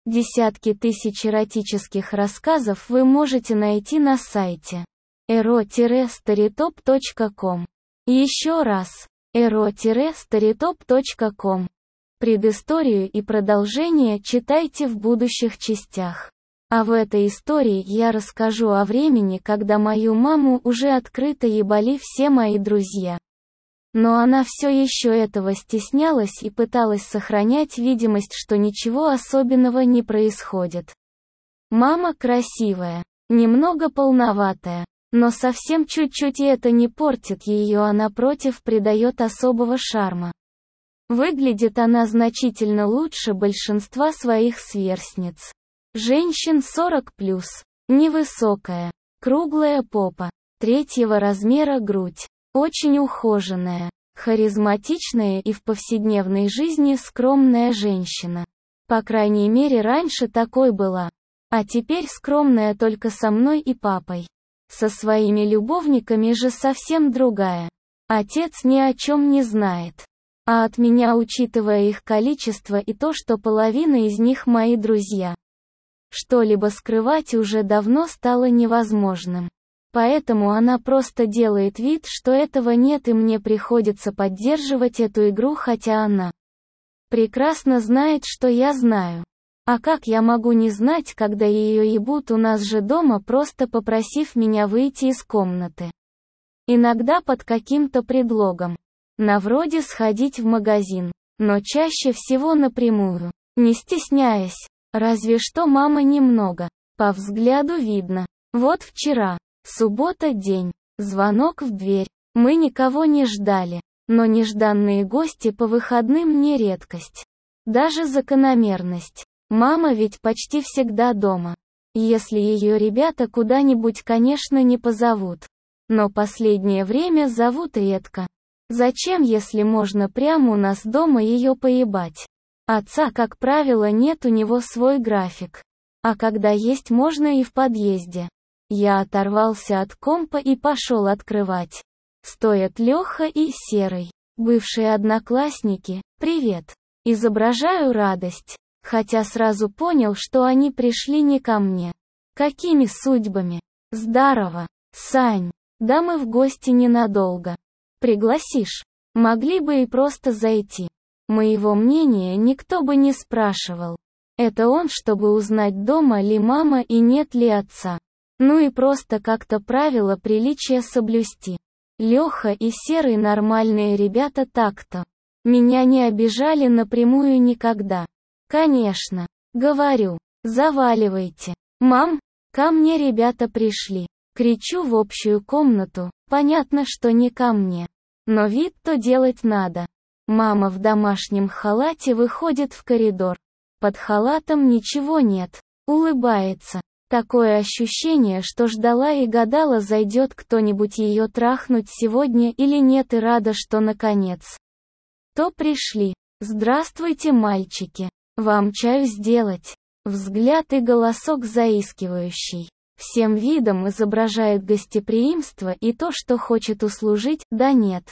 Десятки тысяч эротических рассказов вы можете найти на сайте ero-storytop.com. Еще раз, ero-storytop.com. Предысторию и продолжение читайте в будущих частях. А в этой истории я расскажу о времени, когда мою маму уже открыто ебали все мои друзья. Но она все еще этого стеснялась и пыталась сохранять видимость, что ничего особенного не происходит. Мама красивая, немного полноватая, но совсем чуть-чуть, и это не портит ее, а напротив придает особого шарма. Выглядит она значительно лучше большинства своих сверстниц. Женщин 40+, невысокая, круглая попа, 3-го размера грудь, очень ухоженная, харизматичная и в повседневной жизни скромная женщина. По крайней мере, раньше такой была. А теперь скромная только со мной и папой. Со своими любовниками же совсем другая. Отец ни о чем не знает. А от меня, учитывая их количество и то, что половина из них мои друзья, что-либо скрывать уже давно стало невозможным. Поэтому она просто делает вид, что этого нет, и мне приходится поддерживать эту игру, хотя она прекрасно знает, что я знаю. А как я могу не знать, когда ее ебут у нас же дома, просто попросив меня выйти из комнаты? Иногда под каким-то предлогом. На вроде сходить в магазин. Но чаще всего напрямую. Не стесняясь. Разве что мама немного. По взгляду видно. Вот вчера. Суббота день. Звонок в дверь. Мы никого не ждали. Но нежданные гости по выходным не редкость. Даже закономерность. Мама ведь почти всегда дома. Если ее ребята куда-нибудь, конечно, не позовут. Но последнее время зовут редко. Зачем, если можно прямо у нас дома ее поебать? Отца, как правило, нет, у него свой график. А когда есть, можно и в подъезде. Я оторвался от компа и пошел открывать. Стоят Леха и Серый, бывшие одноклассники. Привет. Изображаю радость. Хотя сразу понял, что они пришли не ко мне. Какими судьбами? Здорово, Сань. Да мы в гости ненадолго. Пригласишь? Могли бы и просто зайти. Моего мнения никто бы не спрашивал. Это он, чтобы узнать, дома ли мама и нет ли отца. Ну и просто как-то правила приличия соблюсти. Леха и Серый нормальные ребята, так-то. Меня не обижали напрямую никогда. Конечно. Говорю, заваливайте. Мам, ко мне ребята пришли. Кричу в общую комнату, понятно, что не ко мне. Но вид-то делать надо. Мама в домашнем халате выходит в коридор. Под халатом ничего нет. Улыбается. Такое ощущение, что ждала и гадала, зайдет кто-нибудь ее трахнуть сегодня или нет, и рада, что наконец то пришли. Здравствуйте, мальчики. Вам чаю сделать? Взгляд и голосок заискивающий. Всем видом изображает гостеприимство и то, что хочет услужить, да нет.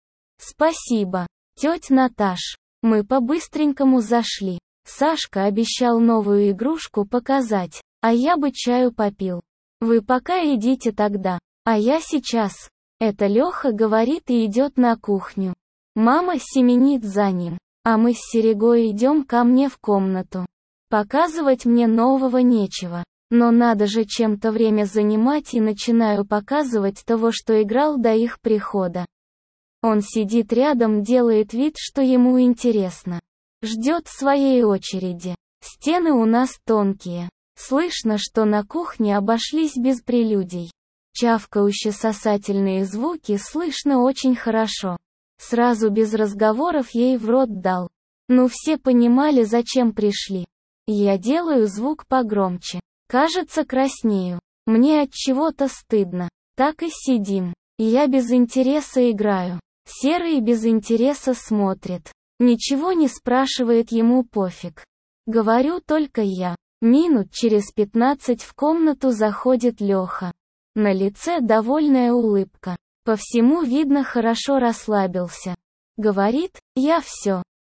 Спасибо, тетя Наташ. Мы по-быстренькому зашли. Сашка обещал новую игрушку показать, а я бы чаю попил. Вы пока идите тогда, а я сейчас. Это Леха говорит и идет на кухню. Мама семенит за ним, а мы с Серегой идем ко мне в комнату. Показывать мне нового нечего. Но надо же чем-то время занимать, и начинаю показывать того, что играл до их прихода. Он сидит рядом, делает вид, что ему интересно. Ждет своей очереди. Стены у нас тонкие. Слышно, что на кухне обошлись без прелюдий. Чавкающе-сосательные звуки слышно очень хорошо. Сразу без разговоров ей в рот дал. Ну все понимали, зачем пришли. Я делаю звук погромче. Кажется, краснею. Мне от чего-то стыдно. Так и сидим. Я без интереса играю. Серый без интереса смотрит. Ничего не спрашивает, ему пофиг. Говорю только я. Минут через 15 в комнату заходит Леха. На лице довольная улыбка. По всему видно, хорошо расслабился. Говорит, я все.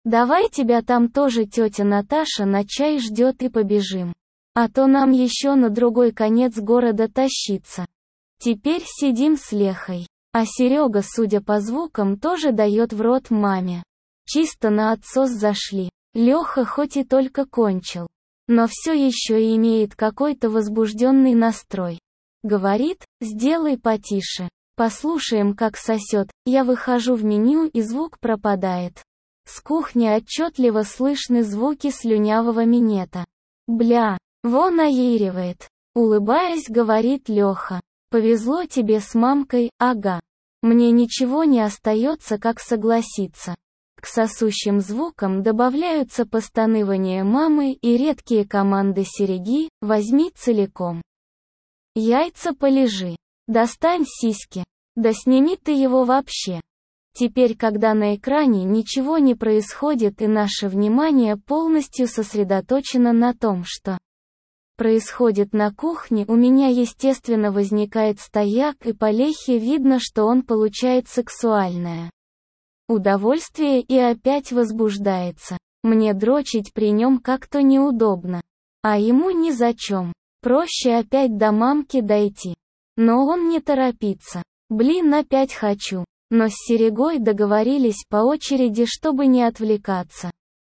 Давай тебя там тоже тетя Наташа на чай ждет и побежим. А то нам еще на другой конец города тащиться. Теперь сидим с Лехой. А Серега, судя по звукам, тоже дает в рот маме. Чисто на отсос зашли. Леха хоть и только кончил, но все еще имеет какой-то возбужденный настрой. Говорит, сделай потише. Послушаем, как сосет. Я выхожу в меню, и звук пропадает. С кухни отчетливо слышны звуки слюнявого минета. Бля, вон наеривает. Улыбаясь, говорит Леха. Повезло тебе с мамкой, ага. Мне ничего не остается, как согласиться. К сосущим звукам добавляются постанывания мамы и редкие команды Сереги: возьми целиком. Яйца полежи. Достань сиськи. Да сними ты его вообще. Теперь, когда на экране ничего не происходит и наше внимание полностью сосредоточено на том, что происходит на кухне, у меня естественно возникает стояк, и по Лехе видно, что он получает сексуальное удовольствие и опять возбуждается. Мне дрочить при нем как-то неудобно. А ему ни зачем. Проще опять до мамки дойти. Но он не торопится. Блин, опять хочу. Но с Серегой договорились по очереди, чтобы не отвлекаться.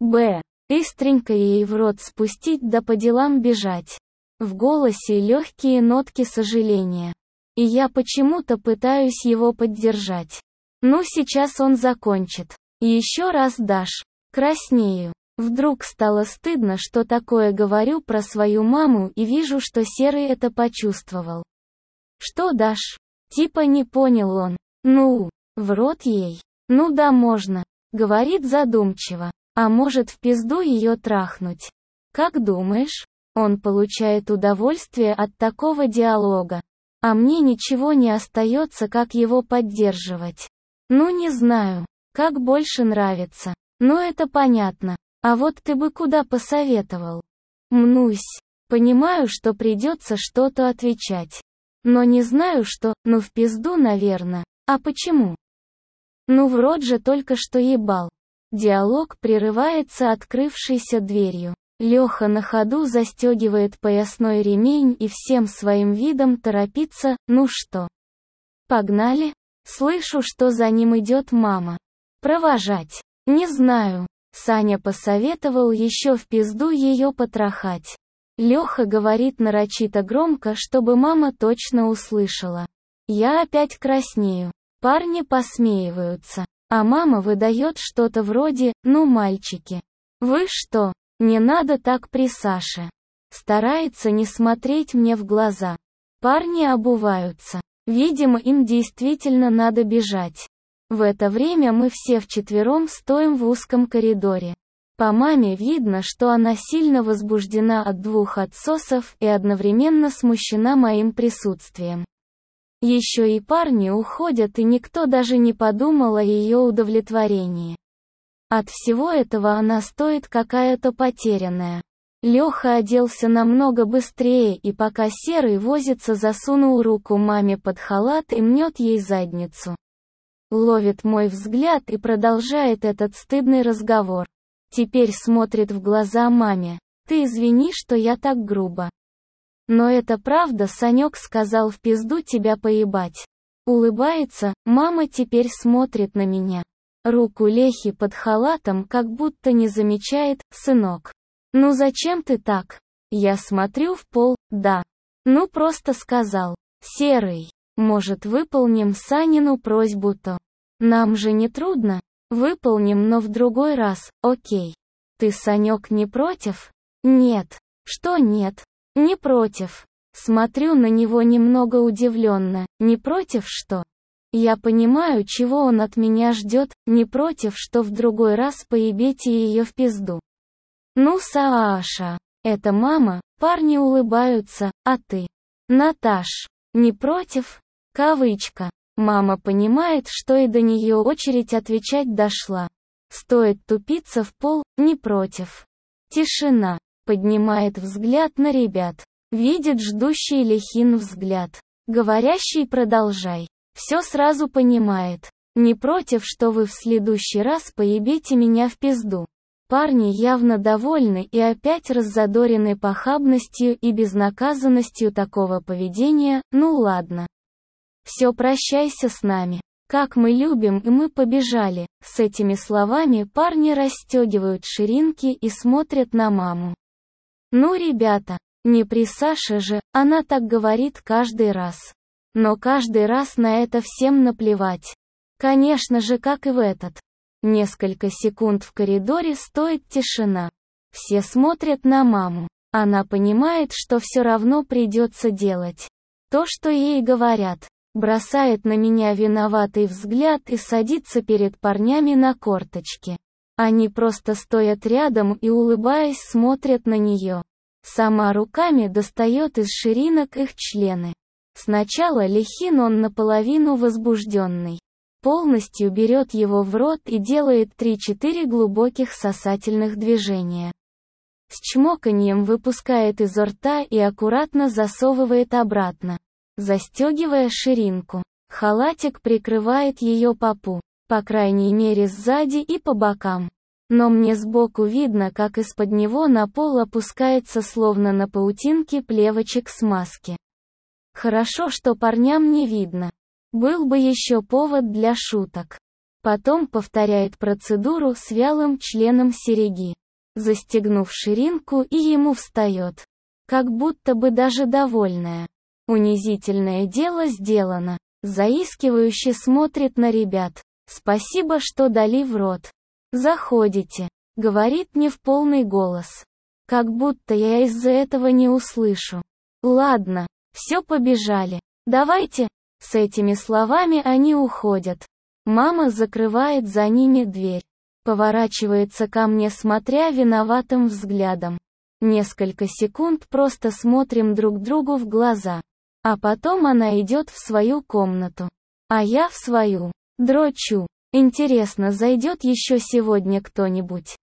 Быстренько ей в рот спустить да по делам бежать. В голосе легкие нотки сожаления. И я почему-то пытаюсь его поддержать. Ну сейчас он закончит. Еще раз дашь. Краснею. Вдруг стало стыдно, что такое говорю про свою маму, и вижу, что Серый это почувствовал. Что дашь? Типа не понял он. Ну, в рот ей. Ну да, можно. Говорит задумчиво. А может, в пизду ее трахнуть? Как думаешь? Он получает удовольствие от такого диалога. А мне ничего не остается, как его поддерживать. Ну не знаю, как больше нравится. Ну это понятно. А вот ты бы куда посоветовал? Мнусь. Понимаю, что придется что-то отвечать. Но не знаю что, ну в пизду, наверное. А почему? Ну в рот же только что ебал. Диалог прерывается открывшейся дверью. Леха на ходу застегивает поясной ремень и всем своим видом торопится. Ну что? Погнали? Слышу, что за ним идет мама. Провожать? Не знаю. Саня посоветовал еще в пизду ее потрахать. Леха говорит нарочито громко, чтобы мама точно услышала. Я опять краснею. Парни посмеиваются. А мама выдает что-то вроде: ну мальчики. Вы что? Не надо так при Саше. Старается не смотреть мне в глаза. Парни обуваются. Видимо, им действительно надо бежать. В это время мы все вчетвером стоим в узком коридоре. По маме видно, что она сильно возбуждена от двух отсосов и одновременно смущена моим присутствием. Еще и парни уходят, и никто даже не подумал о ее удовлетворении. От всего этого она стоит какая-то потерянная. Леха оделся намного быстрее, и пока Серый возится, засунул руку маме под халат и мнет ей задницу. Ловит мой взгляд и продолжает этот стыдный разговор. Теперь смотрит в глаза маме. Ты извини, что я так грубо. Но это правда, Санек сказал в пизду тебя поебать. Улыбается, мама теперь смотрит на меня. Руку Лехи под халатом как будто не замечает. Сынок. Ну зачем ты так? Я смотрю в пол. Да. Ну просто сказал. Серый. Может, выполним Санину просьбу-то? Нам же не трудно. Выполним, но в другой раз, окей. Ты, Санек, не против? Нет. Что нет? Не против. Смотрю на него немного удивленно. Не против что? Я понимаю, чего он от меня ждет. Не против, что в другой раз поебете ее в пизду. Ну, Сааша. Это мама. Парни улыбаются. А ты? Наташ. Не против? Кавычка. Мама понимает, что и до нее очередь отвечать дошла. Стоит тупиться в пол, не против. Тишина. Поднимает взгляд на ребят. Видит ждущий Лехин взгляд. Говорящий продолжай. Все сразу понимает. Не против, что вы в следующий раз поебите меня в пизду. Парни явно довольны и опять раззадорены похабностью и безнаказанностью такого поведения. Ну ладно. Все, прощайся с нами. Как мы любим, и мы побежали. С этими словами парни расстегивают ширинки и смотрят на маму. Ну, ребята, не при Саше же, она так говорит каждый раз. Но каждый раз на это всем наплевать. Конечно же, как и в этот. Несколько секунд в коридоре стоит тишина. Все смотрят на маму. Она понимает, что все равно придется делать то, что ей говорят. Бросает на меня виноватый взгляд и садится перед парнями на корточки. Они просто стоят рядом и, улыбаясь, смотрят на нее. Сама руками достает из ширинок их члены. Сначала Лихин, он наполовину возбужденный. Полностью берет его в рот и делает 3-4 глубоких сосательных движения. С чмоканьем выпускает изо рта и аккуратно засовывает обратно, застегивая ширинку. Халатик прикрывает ее попу, по крайней мере сзади и по бокам. Но мне сбоку видно, как из-под него на пол опускается словно на паутинке плевочек смазки. Хорошо, что парням не видно. Был бы еще повод для шуток. Потом повторяет процедуру с вялым членом сереги. Застегнув ширинку, и ему встает. Как будто бы даже довольная. Унизительное дело сделано. Заискивающе смотрит на ребят. Спасибо, что дали в рот. «Заходите», — говорит не в полный голос. Как будто я из-за этого не услышу. Ладно, все, побежали. Давайте. С этими словами они уходят. Мама закрывает за ними дверь. Поворачивается ко мне, смотря виноватым взглядом. Несколько секунд просто смотрим друг другу в глаза. А потом она идет в свою комнату. А я в свою. Дрочу. Интересно, зайдет еще сегодня кто-нибудь?